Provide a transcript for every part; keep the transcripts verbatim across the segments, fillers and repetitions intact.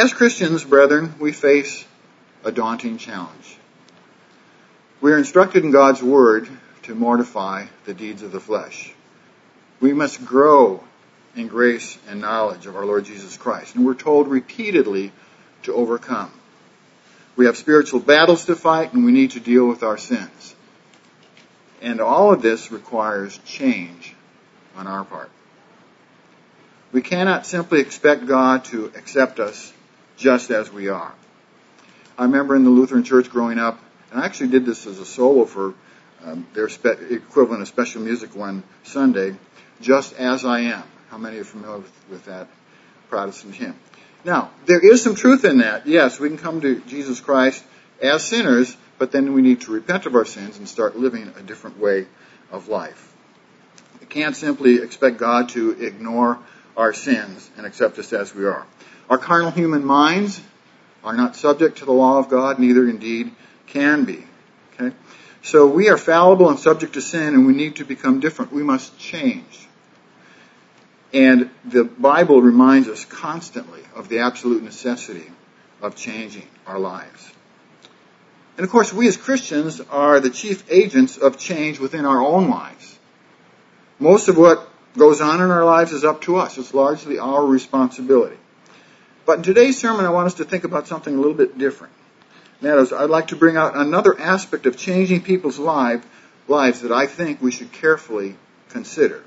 As Christians, brethren, we face a daunting challenge. We are instructed in God's Word to mortify the deeds of the flesh. We must grow in grace and knowledge of our Lord Jesus Christ. And we're told repeatedly to overcome. We have spiritual battles to fight, and we need to deal with our sins. And all of this requires change on our part. We cannot simply expect God to accept us just as we are. I remember in the Lutheran Church growing up, and I actually did this as a solo for um, their spe- equivalent of special music one Sunday, Just As I Am. How many are familiar with, with that Protestant hymn? Now, there is some truth in that. Yes, we can come to Jesus Christ as sinners, but then we need to repent of our sins and start living a different way of life. We can't simply expect God to ignore our sins and accept us as we are. Our carnal human minds are not subject to the law of God, neither indeed can be. Okay? So we are fallible and subject to sin, and we need to become different. We must change. And the Bible reminds us constantly of the absolute necessity of changing our lives. And of course, we as Christians are the chief agents of change within our own lives. Most of what goes on in our lives is up to us. It's largely our responsibility. But in today's sermon, I want us to think about something a little bit different. And that is, I'd like to bring out another aspect of changing people's life, lives that I think we should carefully consider.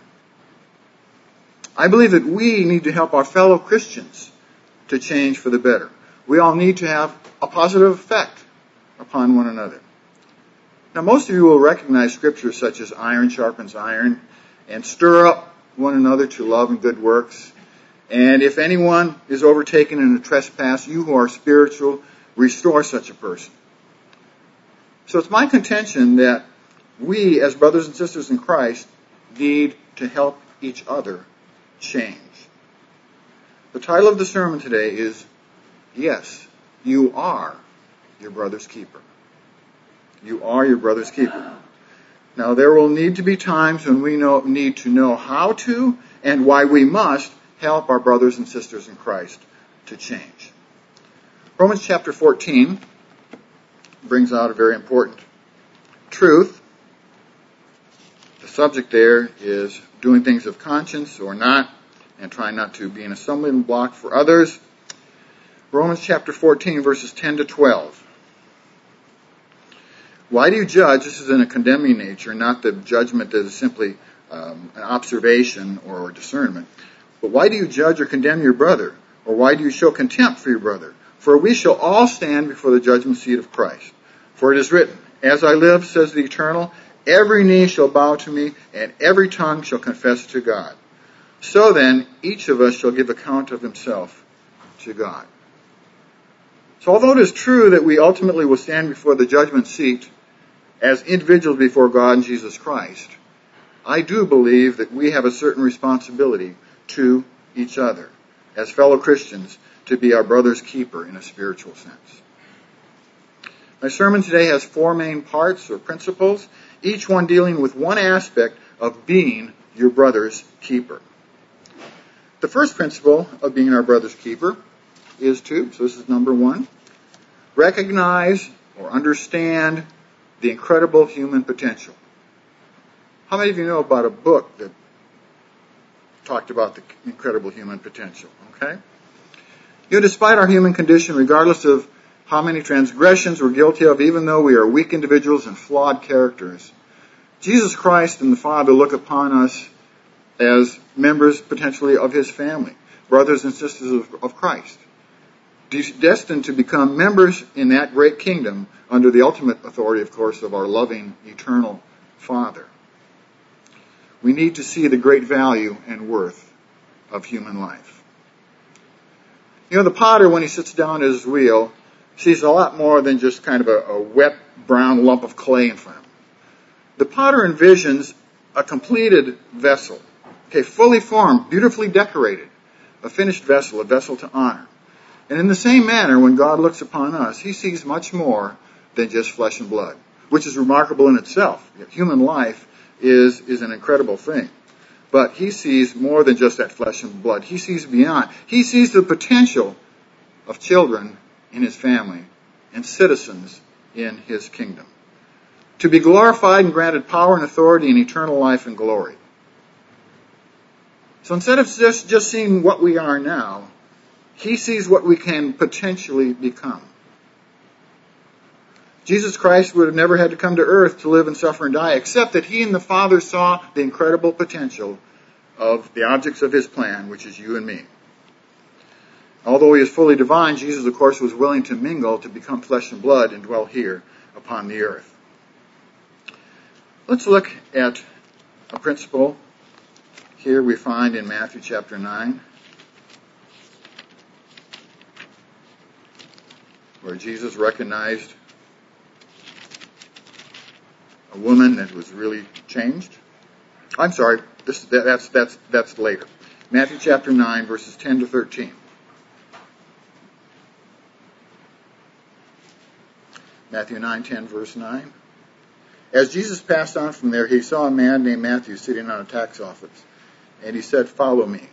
I believe that we need to help our fellow Christians to change for the better. We all need to have a positive effect upon one another. Now, most of you will recognize scriptures such as iron sharpens iron and stir up one another to love and good works. And if anyone is overtaken in a trespass, you who are spiritual, restore such a person. So it's my contention that we, as brothers and sisters in Christ, need to help each other change. The title of the sermon today is, Yes, You Are Your Brother's Keeper. You are your brother's keeper. Now, there will need to be times when we know, need to know how to and why we must help our brothers and sisters in Christ to change. Romans chapter fourteen brings out a very important truth. The subject there is doing things of conscience or not, and trying not to be an stumbling block for others. Romans chapter fourteen, verses ten to twelve. Why do you judge? This is in a condemning nature, not the judgment that is simply um, an observation or discernment. But why do you judge or condemn your brother? Or why do you show contempt for your brother? For we shall all stand before the judgment seat of Christ. For it is written, As I live, says the Eternal, every knee shall bow to me, and every tongue shall confess to God. So then, each of us shall give account of himself to God. So although it is true that we ultimately will stand before the judgment seat as individuals before God and Jesus Christ, I do believe that we have a certain responsibility to each other as fellow Christians to be our brother's keeper in a spiritual sense. My sermon today has four main parts or principles, each one dealing with one aspect of being your brother's keeper. The first principle of being our brother's keeper is to, so this is number one, recognize or understand the incredible human potential. How many of you know about a book that talked about the incredible human potential? Okay? You know, despite our human condition, regardless of how many transgressions we're guilty of, even though we are weak individuals and flawed characters, Jesus Christ and the Father look upon us as members potentially of His family, brothers and sisters of, of Christ, destined to become members in that great kingdom under the ultimate authority, of course, of our loving, eternal Father. We need to see the great value and worth of human life. You know, the potter, when he sits down at his wheel, sees a lot more than just kind of a, a wet, brown lump of clay in front of him. The potter envisions a completed vessel, okay, fully formed, beautifully decorated, a finished vessel, a vessel to honor. And in the same manner, when God looks upon us, He sees much more than just flesh and blood, which is remarkable in itself. Human life is, is an incredible thing. But He sees more than just that flesh and blood. He sees beyond. He sees the potential of children in his family and citizens in his kingdom, to be glorified and granted power and authority and eternal life and glory. So instead of just, just seeing what we are now, he sees what we can potentially become. Jesus Christ would have never had to come to earth to live and suffer and die, except that he and the Father saw the incredible potential of the objects of his plan, which is you and me. Although he is fully divine, Jesus, of course, was willing to mingle, to become flesh and blood, and dwell here upon the earth. Let's look at a principle here we find in Matthew chapter nine, where Jesus recognized a woman that was really changed. I'm sorry, this, that, that's, that's, that's later. Matthew chapter nine, verses ten to thirteen. Matthew nine, ten, verse nine. As Jesus passed on from there, he saw a man named Matthew sitting on a tax office, and he said, "Follow me."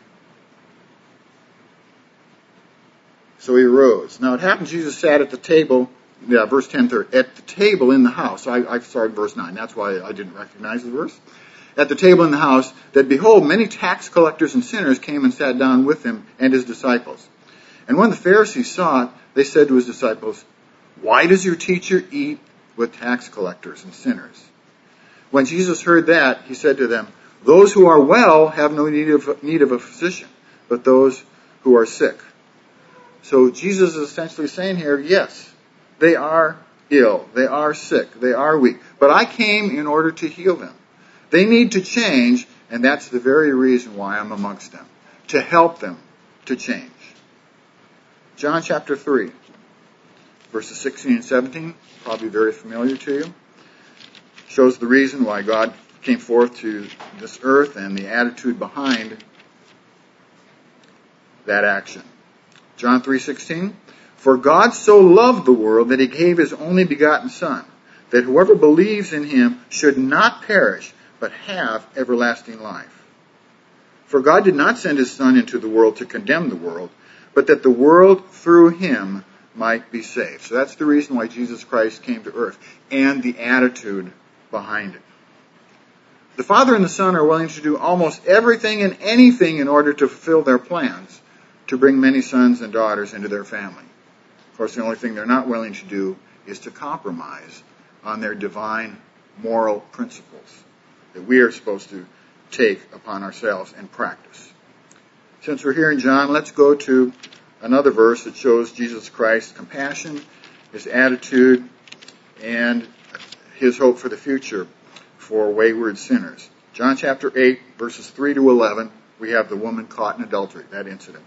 So he arose. Now it happened Jesus sat at the table, yeah, verse ten, thirty, at the table in the house. I, I started verse nine, that's why I didn't recognize the verse. At the table in the house, that behold, many tax collectors and sinners came and sat down with him and his disciples. And when the Pharisees saw it, they said to his disciples, "Why does your teacher eat with tax collectors and sinners?" When Jesus heard that, he said to them, "Those who are well have no need of, need of a physician, but those who are sick." So Jesus is essentially saying here, yes, they are ill, they are sick, they are weak, but I came in order to heal them. They need to change, and that's the very reason why I'm amongst them, to help them to change. John chapter three. Verses sixteen and seventeen, probably very familiar to you, shows the reason why God came forth to this earth and the attitude behind that action. John three sixteen, "For God so loved the world that he gave his only begotten Son, that whoever believes in him should not perish, but have everlasting life. For God did not send his Son into the world to condemn the world, but that the world through him might be saved." So that's the reason why Jesus Christ came to earth, and the attitude behind it. The Father and the Son are willing to do almost everything and anything in order to fulfill their plans to bring many sons and daughters into their family. Of course, the only thing they're not willing to do is to compromise on their divine moral principles that we are supposed to take upon ourselves and practice. Since we're here in John, let's go to another verse that shows Jesus Christ's compassion, his attitude, and his hope for the future for wayward sinners. John chapter eight, verses three to eleven, we have the woman caught in adultery, that incident.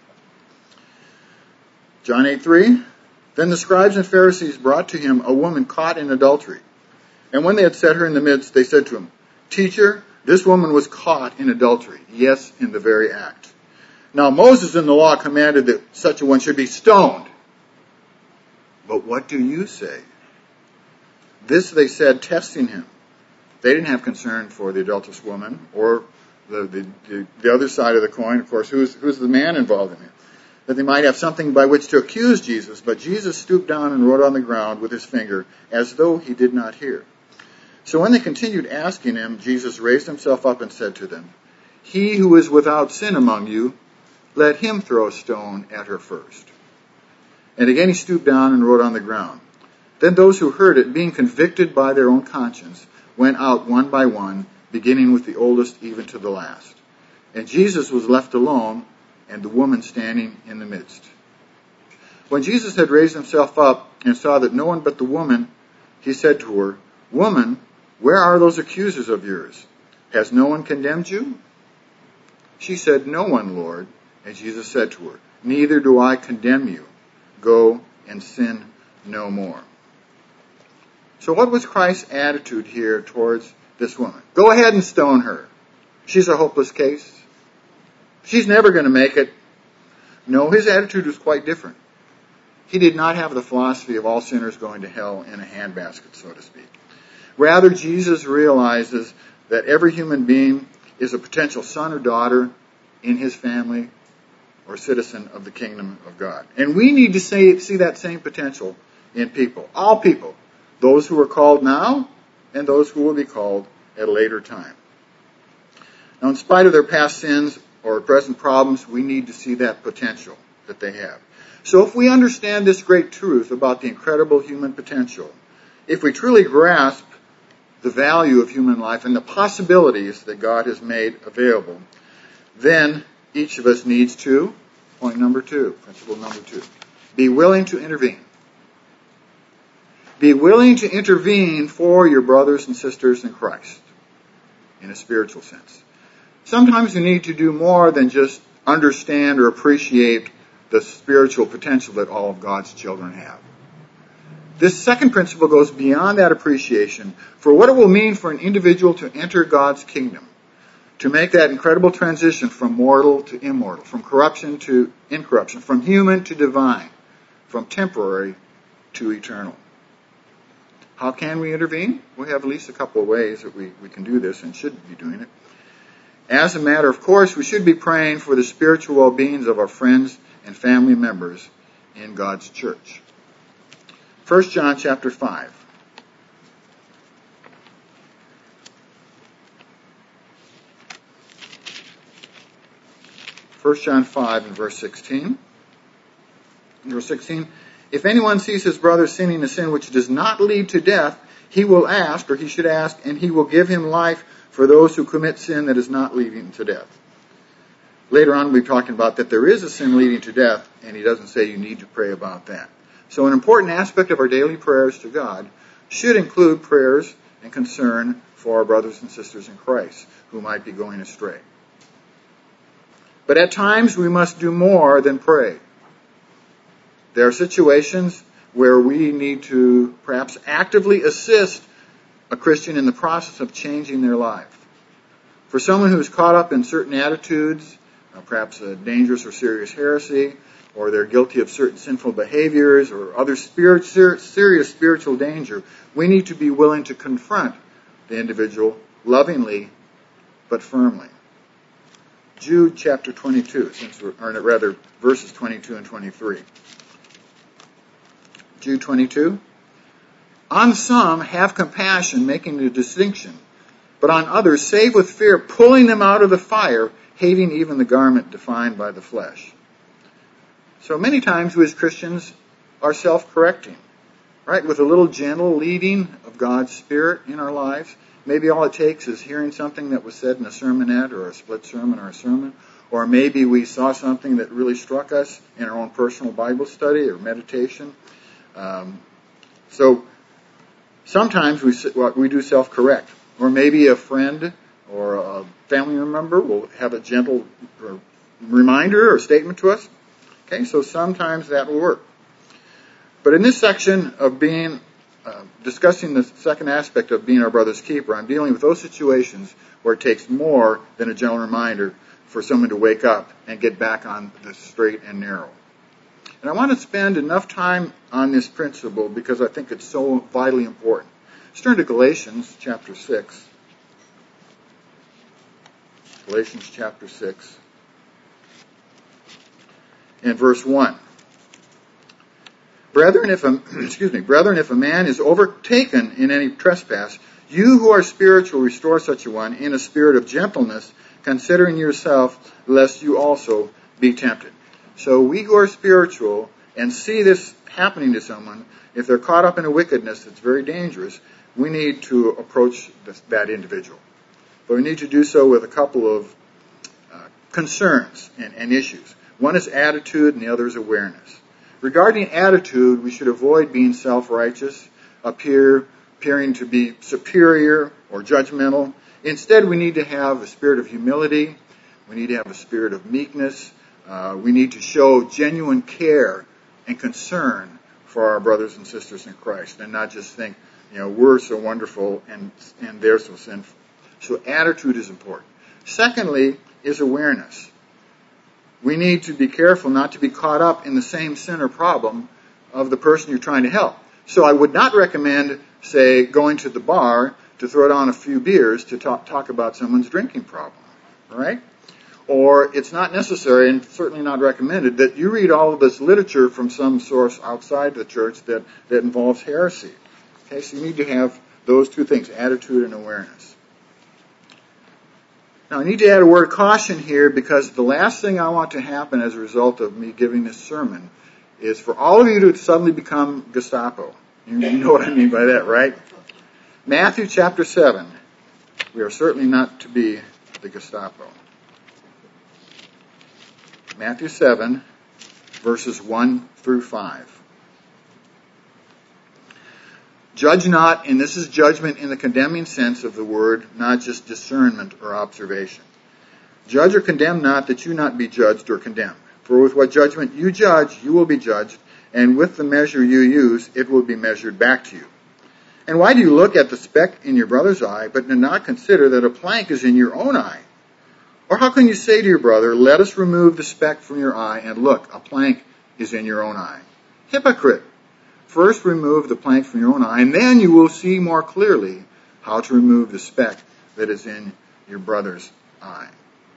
John eight three, "Then the scribes and Pharisees brought to him a woman caught in adultery. And when they had set her in the midst, they said to him, 'Teacher, this woman was caught in adultery, yes, in the very act. Now Moses in the law commanded that such a one should be stoned. But what do you say?' This they said, testing him." They didn't have concern for the adulterous woman or the, the, the, the other side of the coin. Of course, who's, who's the man involved in it? That they might have something by which to accuse Jesus. But Jesus stooped down and wrote on the ground with his finger, as though he did not hear. So when they continued asking him, Jesus raised himself up and said to them, "He who is without sin among you, let him throw a stone at her first." And again he stooped down and wrote on the ground. Then those who heard it, being convicted by their own conscience, went out one by one, beginning with the oldest even to the last. And Jesus was left alone, and the woman standing in the midst. When Jesus had raised himself up and saw that no one but the woman, he said to her, "Woman, where are those accusers of yours? Has no one condemned you?" She said, "No one, Lord." And Jesus said to her, "Neither do I condemn you. Go and sin no more." So what was Christ's attitude here towards this woman? Go ahead and stone her. She's a hopeless case. She's never going to make it. No, his attitude was quite different. He did not have the philosophy of all sinners going to hell in a handbasket, so to speak. Rather, Jesus realizes that every human being is a potential son or daughter in his family or citizen of the kingdom of God. And we need to say, see that same potential in people, all people, those who are called now and those who will be called at a later time. Now, in spite of their past sins or present problems, we need to see that potential that they have. So if we understand this great truth about the incredible human potential, if we truly grasp the value of human life and the possibilities that God has made available, then each of us needs to, point number two, principle number two, be willing to intervene. Be willing to intervene for your brothers and sisters in Christ, in a spiritual sense. Sometimes we need to do more than just understand or appreciate the spiritual potential that all of God's children have. This second principle goes beyond that appreciation for what it will mean for an individual to enter God's kingdom, to make that incredible transition from mortal to immortal, from corruption to incorruption, from human to divine, from temporary to eternal. How can we intervene? We have at least a couple of ways that we, we can do this and should be doing it. As a matter of course, we should be praying for the spiritual well-beings of our friends and family members in God's church. First John chapter five. First John five and verse sixteen. Verse sixteen. If anyone sees his brother sinning a sin which does not lead to death, he will ask, or he should ask, and he will give him life for those who commit sin that is not leading to death. Later on we'll be talking about that there is a sin leading to death, and he doesn't say you need to pray about that. So an important aspect of our daily prayers to God should include prayers and concern for our brothers and sisters in Christ who might be going astray. But at times we must do more than pray. There are situations where we need to perhaps actively assist a Christian in the process of changing their life. For someone who's caught up in certain attitudes, uh, perhaps a dangerous or serious heresy, or they're guilty of certain sinful behaviors or other spirit, ser- serious spiritual danger, we need to be willing to confront the individual lovingly but firmly. Jude chapter twenty-two, since we're, or rather verses twenty-two and twenty-three. Jude twenty-two. On some have compassion, making a distinction, but on others save with fear, pulling them out of the fire, hating even the garment defined by the flesh. So many times we as Christians are self-correcting, right? With a little gentle leading of God's Spirit in our lives. Maybe all it takes is hearing something that was said in a sermonette or a split sermon or a sermon. Or maybe we saw something that really struck us in our own personal Bible study or meditation. Um, so sometimes we we do self-correct. Or maybe a friend or a family member will have a gentle reminder or statement to us. Okay, so sometimes that will work. But in this section of being, uh, discussing the second aspect of being our brother's keeper, I'm dealing with those situations where it takes more than a gentle reminder for someone to wake up and get back on the straight and narrow. And I want to spend enough time on this principle because I think it's so vitally important. Let's turn to Galatians chapter six. Galatians chapter six. In verse one. Brethren, if a, excuse me, brethren, if a man is overtaken in any trespass, you who are spiritual restore such a one in a spirit of gentleness, considering yourself, lest you also be tempted. So we who are spiritual and see this happening to someone, if they're caught up in a wickedness that's very dangerous, we need to approach this, that individual. But we need to do so with a couple of uh, concerns and, and issues. One is attitude and the other is awareness. Regarding attitude, we should avoid being self-righteous, appear, appearing to be superior or judgmental. Instead, we need to have a spirit of humility. We need to have a spirit of meekness. Uh, we need to show genuine care and concern for our brothers and sisters in Christ and not just think, you know, we're so wonderful and, and they're so sinful. So attitude is important. Secondly is awareness. We need to be careful not to be caught up in the same sin or problem of the person you're trying to help. So I would not recommend, say, going to the bar to throw down a few beers to talk, talk about someone's drinking problem, right? or it's not necessary and certainly not recommended that you read all of this literature from some source outside the church that, that involves heresy. Okay, so you need to have those two things, attitude and awareness. Now, I need to add a word of caution here, because the last thing I want to happen as a result of me giving this sermon is for all of you to suddenly become Gestapo. You know what I mean by that, right? Matthew chapter seven. We are certainly not to be the Gestapo. Matthew seven, verses one through five. Judge not, and this is judgment in the condemning sense of the word, not just discernment or observation. Judge or condemn not, that you not be judged or condemned. For with what judgment you judge, you will be judged, and with the measure you use, it will be measured back to you. And why do you look at the speck in your brother's eye, but do not consider that a plank is in your own eye? Or how can you say to your brother, let us remove the speck from your eye, and look, a plank is in your own eye? Hypocrite! First remove the plank from your own eye, and then you will see more clearly how to remove the speck that is in your brother's eye.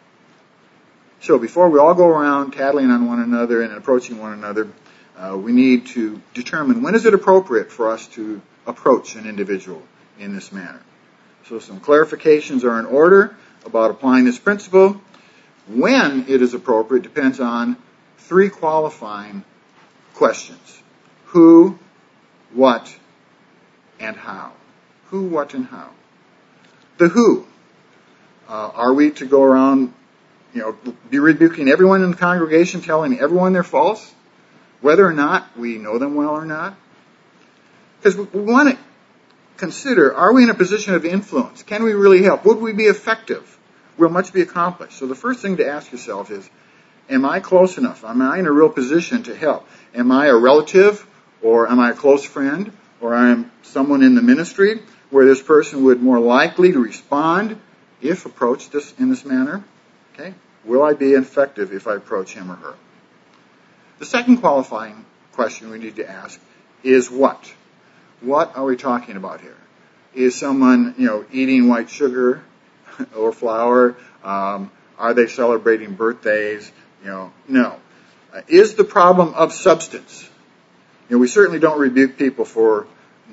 So before we all go around tattling on one another and approaching one another, uh, we need to determine when is it appropriate for us to approach an individual in this manner. So some clarifications are in order about applying this principle. When it is appropriate depends on three qualifying questions. Who, what, and how. Who, what, and how. The who. Uh, are we to go around, you know, be rebuking everyone in the congregation, telling everyone they're false, whether or not we know them well or not? Because we want to consider, are we in a position of influence? Can we really help? Would we be effective? Will much be accomplished? So the first thing to ask yourself is, am I close enough? Am I in a real position to help? Am I a relative? Or am I a close friend? Or am someone in the ministry where this person would more likely to respond if approached this in this manner? Okay. Will I be effective if I approach him or her? The second qualifying question we need to ask is what? What are we talking about here? Is someone, you know, eating white sugar or flour? Um, are they celebrating birthdays? You know, no. Uh, is the problem of substance? You know, we certainly don't rebuke people for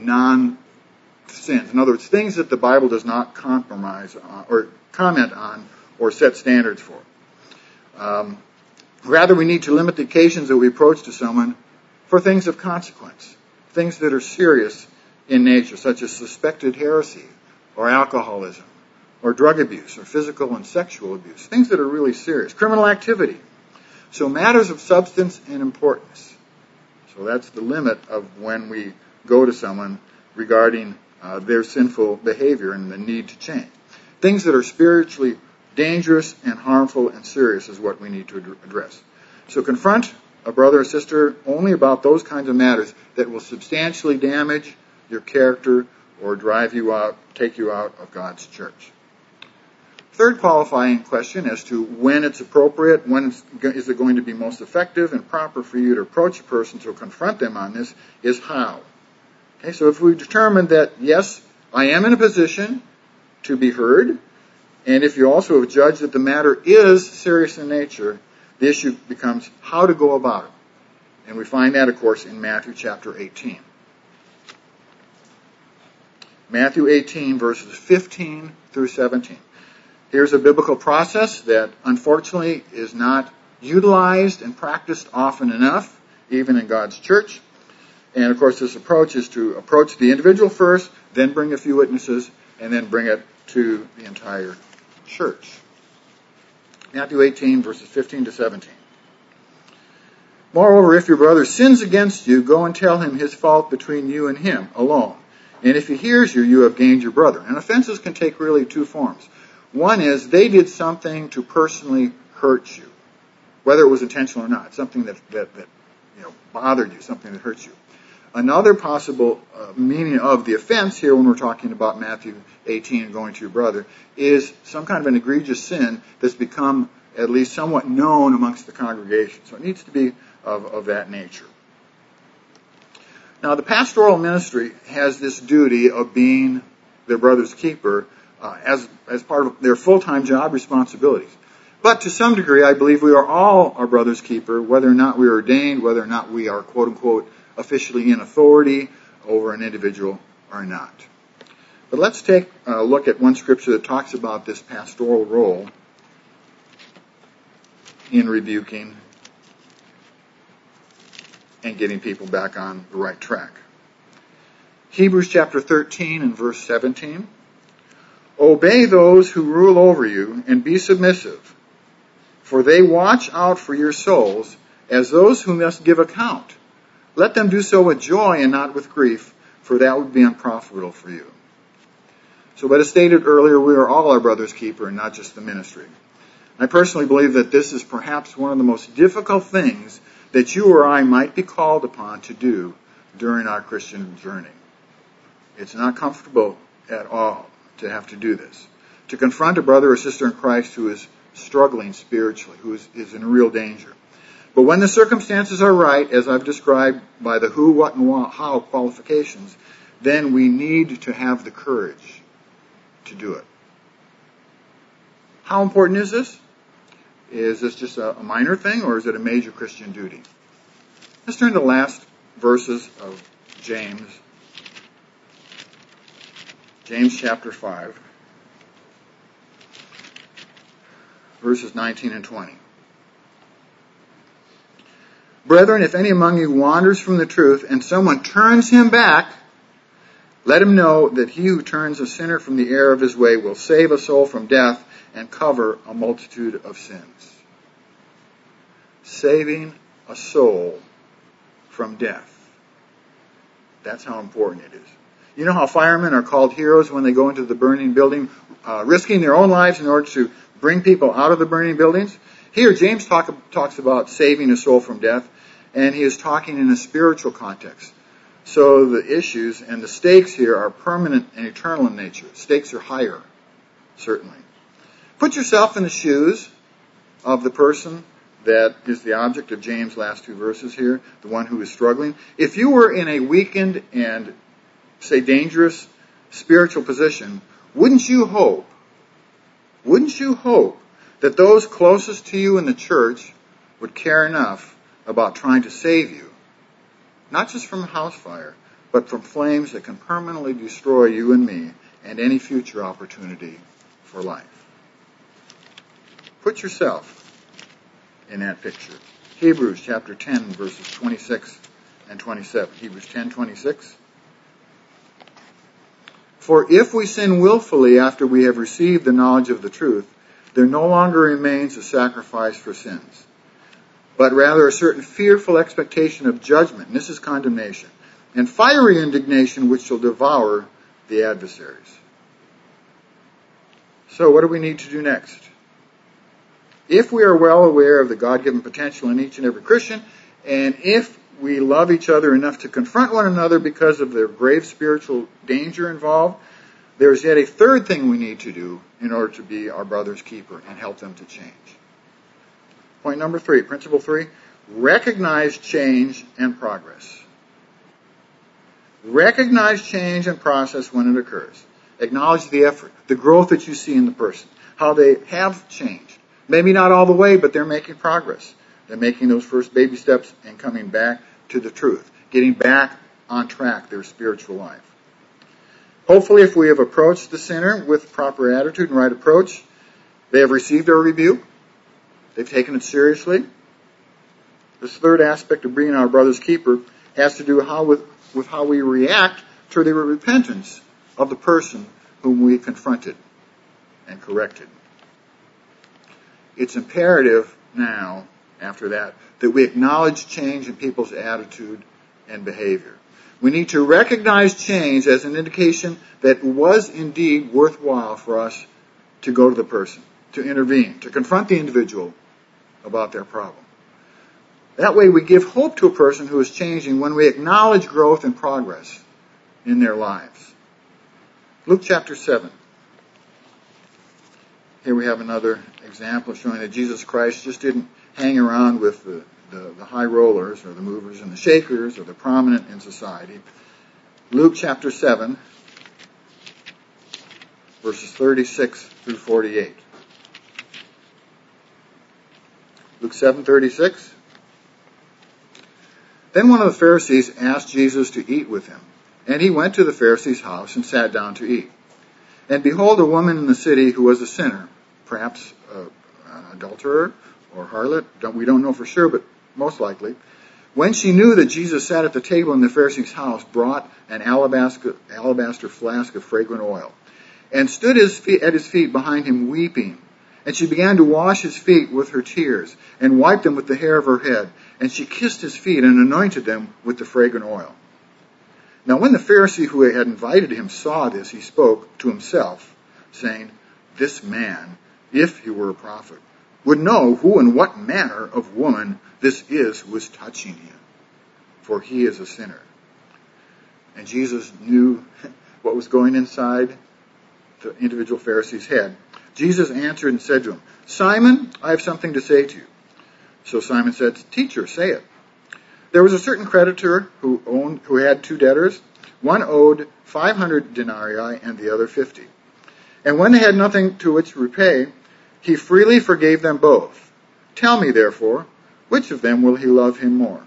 non-sins. In other words, things that the Bible does not compromise on, or comment on or set standards for. Um, rather, we need to limit the occasions that we approach to someone for things of consequence, things that are serious in nature, such as suspected heresy or alcoholism or drug abuse or physical and sexual abuse, things that are really serious, criminal activity. So matters of substance and importance. So that's the limit of when we go to someone regarding uh, their sinful behavior and the need to change. Things that are spiritually dangerous and harmful and serious is what we need to address. So confront a brother or sister only about those kinds of matters that will substantially damage your character or drive you out, take you out of God's church. Third qualifying question as to when it's appropriate, when it's, is it going to be most effective and proper for you to approach a person to confront them on this, is how. Okay, so if we determine that, yes, I am in a position to be heard, and if you also have judged that the matter is serious in nature, the issue becomes how to go about it. And we find that, of course, in Matthew chapter eighteen. Matthew eighteen, verses fifteen through seventeen. Here's a biblical process that, unfortunately, is not utilized and practiced often enough, even in God's church. And, of course, this approach is to approach the individual first, then bring a few witnesses, and then bring it to the entire church. Matthew eighteen, verses fifteen to seventeen. Moreover, if your brother sins against you, go and tell him his fault between you and him alone. And if he hears you, you have gained your brother. And offenses can take really two forms. One is they did something to personally hurt you, whether it was intentional or not, something that, that, that you know, bothered you, something that hurt you. Another possible uh, meaning of the offense here when we're talking about Matthew eighteen and going to your brother is some kind of an egregious sin that's become at least somewhat known amongst the congregation. So it needs to be of, of that nature. Now, the pastoral ministry has this duty of being their brother's keeper uh, as, as part of their full-time job responsibilities. But to some degree, I believe we are all our brother's keeper, whether or not we are ordained, whether or not we are, quote unquote, officially in authority over an individual or not. But let's take a look at one scripture that talks about this pastoral role in rebuking and getting people back on the right track. Hebrews chapter thirteen and verse seventeen. Obey those who rule over you and be submissive, for they watch out for your souls as those who must give account. Let them do so with joy and not with grief, for that would be unprofitable for you. So, but as stated earlier, we are all our brother's keeper and not just the ministry. I personally believe that this is perhaps one of the most difficult things that you or I might be called upon to do during our Christian journey. It's not comfortable at all to have to do this. To confront a brother or sister in Christ who is struggling spiritually, who is, is in real danger. But when the circumstances are right, as I've described by the who, what, and how qualifications, then we need to have the courage to do it. How important is this? Is this just a minor thing, or is it a major Christian duty? Let's turn to the last verses of James. James chapter five, verses nineteen and twenty. Brethren, if any among you wanders from the truth, and someone turns him back, let him know that he who turns a sinner from the error of his way will save a soul from death and cover a multitude of sins. Saving a soul from death. That's how important it is. You know how firemen are called heroes when they go into the burning building, uh, risking their own lives in order to bring people out of the burning buildings? Here, James talk, talks about saving a soul from death, and he is talking in a spiritual context. So the issues and the stakes here are permanent and eternal in nature. Stakes are higher, certainly. Put yourself in the shoes of the person that is the object of James' last two verses here, the one who is struggling. If you were in a weakened and, say, dangerous spiritual position, wouldn't you hope, wouldn't you hope that those closest to you in the church would care enough about trying to save you, not just from a house fire, but from flames that can permanently destroy you and me and any future opportunity for life? Put yourself in that picture. Hebrews chapter ten, verses twenty-six and twenty-seven. Hebrews ten, twenty-six. For if we sin willfully after we have received the knowledge of the truth, there no longer remains a sacrifice for sins, but rather a certain fearful expectation of judgment, and this is condemnation, and fiery indignation which shall devour the adversaries. So what do we need to do next? If we are well aware of the God-given potential in each and every Christian, and if we love each other enough to confront one another because of their grave spiritual danger involved, there's yet a third thing we need to do in order to be our brother's keeper and help them to change. Point number three, principle three, recognize change and progress. Recognize change and process when it occurs. Acknowledge the effort, the growth that you see in the person, how they have changed. Maybe not all the way, but they're making progress. They're making those first baby steps and coming back to the truth, getting back on track their spiritual life. Hopefully, if we have approached the sinner with proper attitude and right approach, they have received our rebuke. They've taken it seriously. This third aspect of being our brother's keeper has to do how with, with how we react to the repentance of the person whom we confronted and corrected. It's imperative now, after that, that we acknowledge change in people's attitude and behavior. We need to recognize change as an indication that it was indeed worthwhile for us to go to the person, to intervene, to confront the individual about their problem. That way we give hope to a person who is changing when we acknowledge growth and progress in their lives. Luke chapter seven. Here we have another example showing that Jesus Christ just didn't hang around with the, the, the high rollers or the movers and the shakers or the prominent in society. Luke chapter seven, verses thirty-six through forty-eight. Luke seven thirty-six. Then one of the Pharisees asked Jesus to eat with him, and he went to the Pharisee's house and sat down to eat. And behold, a woman in the city who was a sinner, perhaps a, an adulterer or harlot, don't, we don't know for sure, but most likely, when she knew that Jesus sat at the table in the Pharisee's house, brought an alabaster, alabaster flask of fragrant oil, and stood his feet, at his feet behind him weeping. And she began to wash his feet with her tears, and wiped them with the hair of her head. And she kissed his feet and anointed them with the fragrant oil. Now when the Pharisee who had invited him saw this, he spoke to himself, saying, "This man, if he were a prophet, would know who and what manner of woman this is who is touching him, for he is a sinner." And Jesus knew what was going inside the individual Pharisee's head. Jesus answered and said to him, "Simon, I have something to say to you." So Simon said, "Teacher, say it." There was a certain creditor who owned, who had two debtors. One owed five hundred denarii and the other fifty. And when they had nothing to which repay, he freely forgave them both. Tell me, therefore, which of them will he love him more?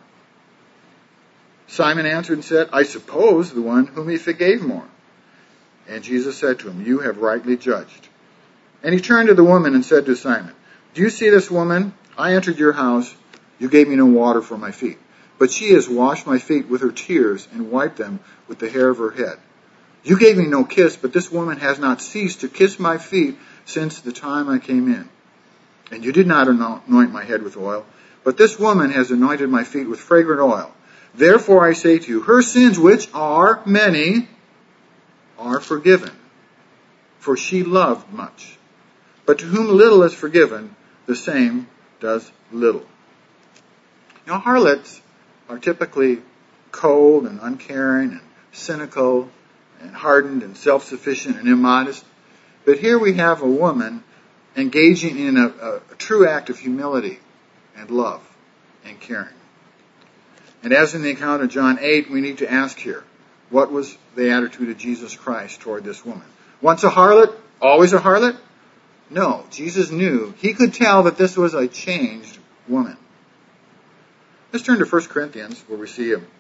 Simon answered and said, "I suppose the one whom he forgave more." And Jesus said to him, "You have rightly judged." And he turned to the woman and said to Simon, "Do you see this woman? I entered your house. You gave me no water for my feet, but she has washed my feet with her tears and wiped them with the hair of her head. You gave me no kiss, but this woman has not ceased to kiss my feet since the time I came in. And you did not anoint my head with oil, but this woman has anointed my feet with fragrant oil. Therefore I say to you, her sins, which are many, are forgiven, for she loved much. But to whom little is forgiven, the same does little." Now, harlots are typically cold and uncaring and cynical and hardened and self-sufficient and immodest. But here we have a woman engaging in a, a, a true act of humility and love and caring. And as in the account of John eight, we need to ask here, what was the attitude of Jesus Christ toward this woman? Once a harlot, always a harlot? No, Jesus knew. He could tell that this was a changed woman. Let's turn to First Corinthians, where we see a,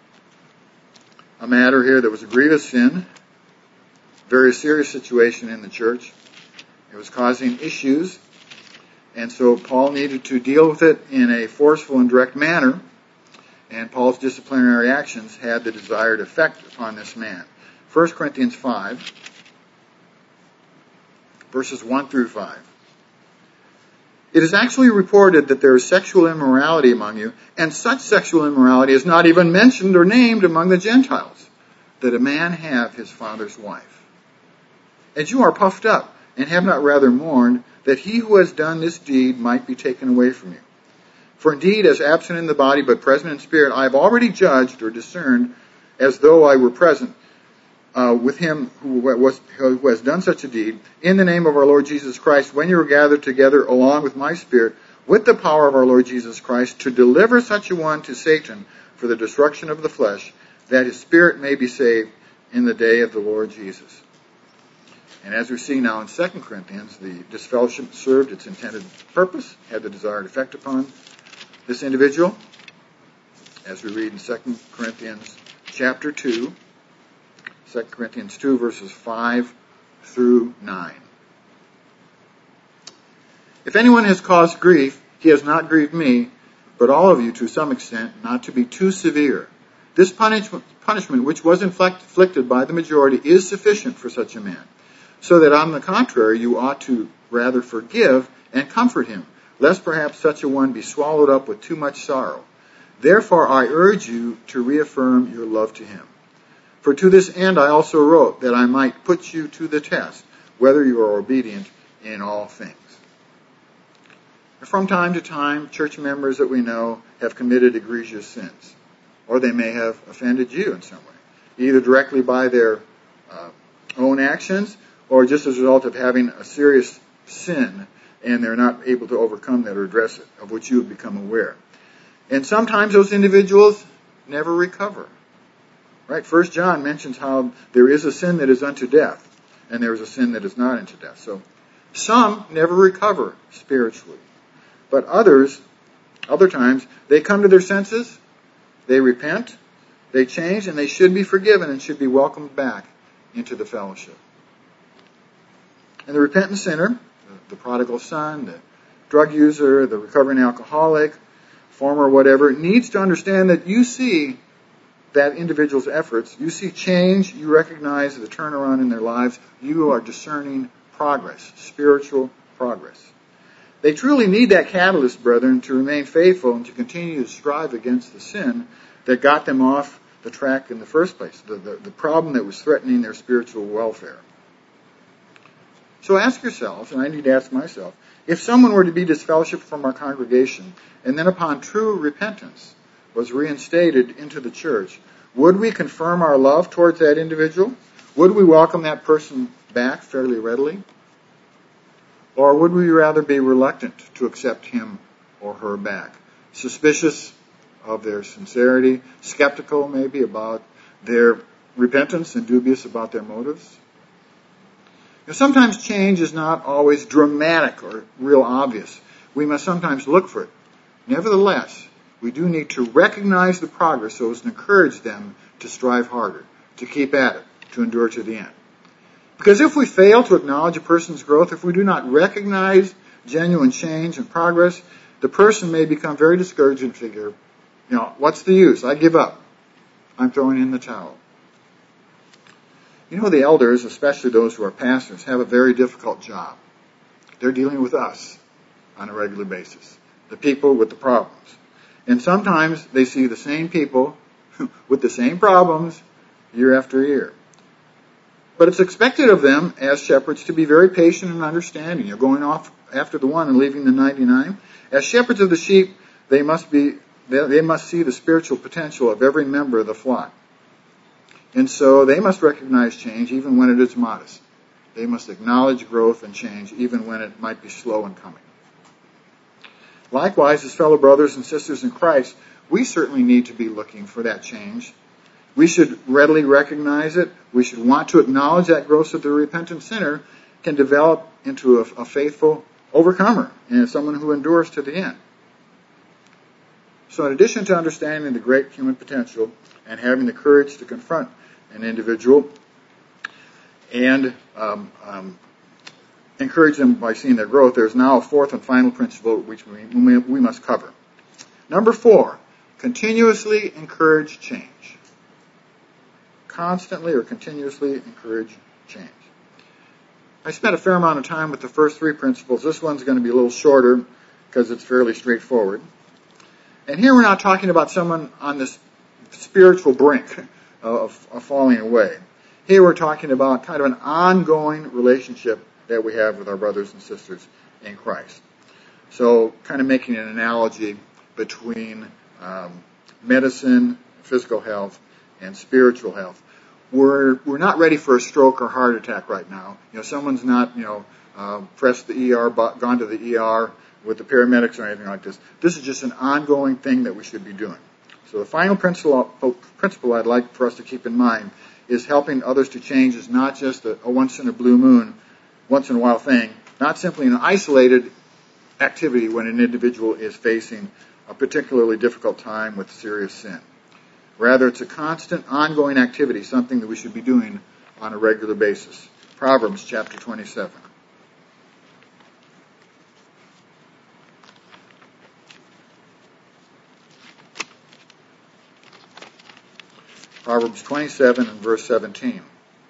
a matter here that was a grievous sin, very serious situation in the church. It was causing issues, and so Paul needed to deal with it in a forceful and direct manner, and Paul's disciplinary actions had the desired effect upon this man. First Corinthians five, verses one through five. "It is actually reported that there is sexual immorality among you, and such sexual immorality is not even mentioned or named among the Gentiles, that a man have his father's wife. And you are puffed up, and have not rather mourned, that he who has done this deed might be taken away from you. For indeed, as absent in the body but present in spirit, I have already judged or discerned, as though I were present, uh, with him who, was, who has done such a deed, in the name of our Lord Jesus Christ, when you are gathered together along with my spirit, with the power of our Lord Jesus Christ, to deliver such a one to Satan for the destruction of the flesh, that his spirit may be saved in the day of the Lord Jesus." And as we see now in Second Corinthians, the disfellowship served its intended purpose, had the desired effect upon this individual. As we read in Second Corinthians chapter two, Second Corinthians two, verses five through nine. "If anyone has caused grief, he has not grieved me, but all of you to some extent, not to be too severe. This punishment, punishment which was inflicted by the majority is sufficient for such a man. So that on the contrary, you ought to rather forgive and comfort him, lest perhaps such a one be swallowed up with too much sorrow. Therefore I urge you to reaffirm your love to him. For to this end I also wrote, that I might put you to the test, whether you are obedient in all things." From time to time, church members that we know have committed egregious sins, or they may have offended you in some way, either directly by their uh, own actions, or just as a result of having a serious sin, and they're not able to overcome that or address it, of which you have become aware. And sometimes those individuals never recover. Right? First John mentions how there is a sin that is unto death, and there is a sin that is not unto death. So some never recover spiritually, but others Other times, they come to their senses, they repent, they change, and they should be forgiven and should be welcomed back into the fellowship. And the repentant sinner, the prodigal son, the drug user, the recovering alcoholic, former whatever, needs to understand that you see that individual's efforts, you see change, you recognize the turnaround in their lives, you are discerning progress, spiritual progress. They truly need that catalyst, brethren, to remain faithful and to continue to strive against the sin that got them off the track in the first place, the, the, the problem that was threatening their spiritual welfare. So ask yourself, and I need to ask myself, if someone were to be disfellowshipped from our congregation and then upon true repentance was reinstated into the church, would we confirm our love towards that individual? Would we welcome that person back fairly readily? Or would we rather be reluctant to accept him or her back? Suspicious of their sincerity, skeptical maybe about their repentance, and dubious about their motives? Now, sometimes change is not always dramatic or real obvious. We must sometimes look for it. Nevertheless, we do need to recognize the progress so as to encourage them to strive harder, to keep at it, to endure to the end. Because if we fail to acknowledge a person's growth, if we do not recognize genuine change and progress, the person may become very discouraged and figure, you know, what's the use? I give up. I'm throwing in the towel. You know, the elders, especially those who are pastors, have a very difficult job. They're dealing with us on a regular basis, the people with the problems. And sometimes they see the same people with the same problems year after year. But it's expected of them as shepherds to be very patient and understanding. You're going off after the one and leaving the ninety-nine. As shepherds of the sheep, they must be they must see the spiritual potential of every member of the flock. And so they must recognize change even when it is modest. They must acknowledge growth and change even when it might be slow in coming. Likewise, as fellow brothers and sisters in Christ, we certainly need to be looking for that change. We should readily recognize it. We should want to acknowledge that growth so the repentant sinner can develop into a, a faithful overcomer and someone who endures to the end. So in addition to understanding the great human potential and having the courage to confront an individual and um, um, encourage them by seeing their growth, there's now a fourth and final principle which we, we must cover. Number four, continuously encourage change. Constantly or continuously encourage change. I spent a fair amount of time with the first three principles. This one's going to be a little shorter because it's fairly straightforward. And here we're not talking about someone on this spiritual brink of, of falling away. Here we're talking about kind of an ongoing relationship that we have with our brothers and sisters in Christ. So kind of making an analogy between um, medicine, physical health, and spiritual health. We're we're not ready for a stroke or heart attack right now. You know, someone's not, you know, uh, pressed the E R, gone to the E R with the paramedics or anything like this. This is just an ongoing thing that we should be doing. So the final principle, principle I'd like for us to keep in mind is helping others to change is not just a, a once in a blue moon, once in a while thing, not simply an isolated activity when an individual is facing a particularly difficult time with serious sin. Rather, it's a constant, ongoing activity, something that we should be doing on a regular basis. Proverbs chapter twenty-seven. Proverbs twenty-seven and verse seventeen.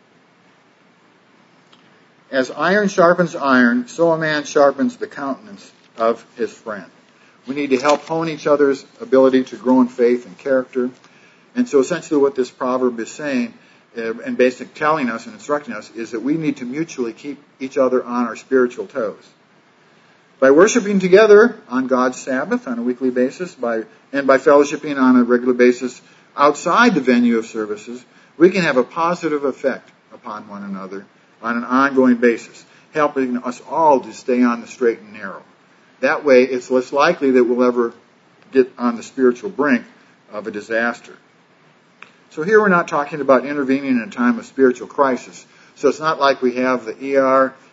As iron sharpens iron, so a man sharpens the countenance of his friend. We need to help hone each other's ability to grow in faith and character. And so essentially what this proverb is saying, uh, and basically telling us and instructing us, is that we need to mutually keep each other on our spiritual toes. By worshiping together on God's Sabbath on a weekly basis, by and by fellowshipping on a regular basis outside the venue of services, we can have a positive effect upon one another on an ongoing basis, helping us all to stay on the straight and narrow. That way, it's less likely that we'll ever get on the spiritual brink of a disaster. So here we're not talking about intervening in a time of spiritual crisis. So it's not like we have the E R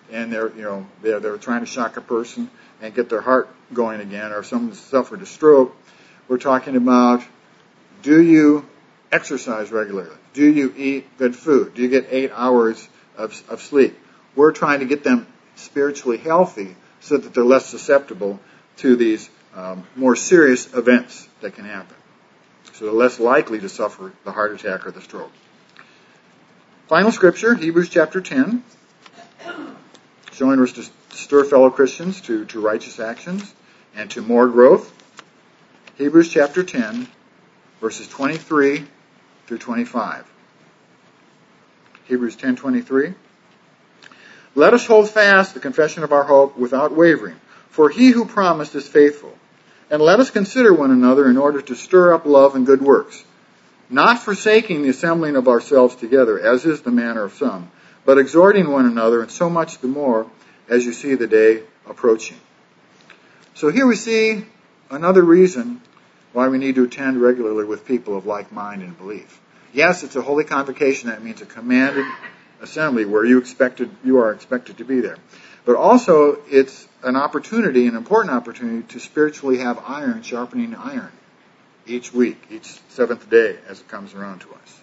and they're, you know, they're, they're trying to shock a person and get their heart going again, or someone suffered a stroke. We're talking about, do you exercise regularly? Do you eat good food? Do you get eight hours of, of sleep? We're trying to get them spiritually healthy so that they're less susceptible to these um, more serious events that can happen. So they're less likely to suffer the heart attack or the stroke. Final scripture, Hebrews chapter ten, showing us to stir fellow Christians to, to righteous actions and to more growth. Hebrews chapter ten, verses twenty-three through twenty-five. Hebrews ten twenty-three. Let us hold fast the confession of our hope without wavering, for he who promised is faithful. And let us consider one another in order to stir up love and good works, not forsaking the assembling of ourselves together, as is the manner of some, but exhorting one another, and so much the more as you see the day approaching. So here we see another reason why we need to attend regularly with people of like mind and belief. Yes, it's a holy convocation. That means a commanded assembly where you expected, you are expected to be there. But also, it's an opportunity, an important opportunity, to spiritually have iron sharpening iron each week, each seventh day as it comes around to us.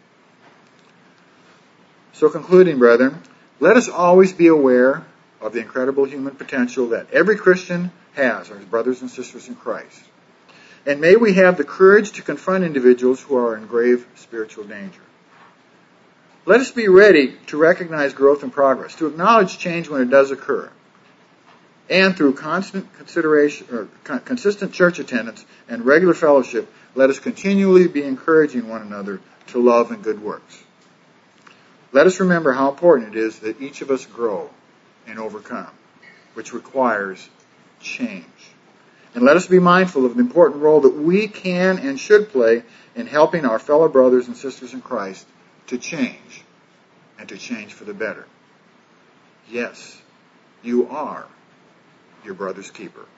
So concluding, brethren, let us always be aware of the incredible human potential that every Christian has, our brothers and sisters in Christ. And may we have the courage to confront individuals who are in grave spiritual danger. Let us be ready to recognize growth and progress, to acknowledge change when it does occur. And through constant consideration, or consistent church attendance and regular fellowship, let us continually be encouraging one another to love and good works. Let us remember how important it is that each of us grow and overcome, which requires change. And let us be mindful of the important role that we can and should play in helping our fellow brothers and sisters in Christ to change, and to change for the better. Yes, you are your brother's keeper.